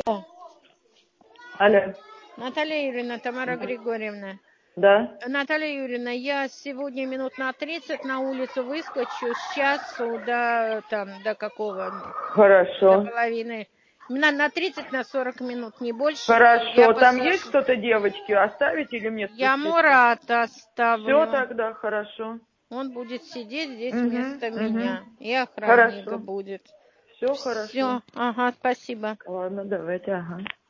Алло. Наталья Юрьевна, Тамара Григорьевна. Да. Наталья Юрьевна, я сегодня минут на 30 на улицу выскочу с часу до какого? Хорошо. До половины. На 30, на 40 минут, не больше. Хорошо. Там есть кто-то, девочки, оставить или мне спуститься? Я Мурата оставлю. Все тогда, хорошо. Он будет сидеть здесь вместо меня. И охранник Хорошо. будет. Все хорошо. Все, ага, спасибо. Ладно, давайте, ага.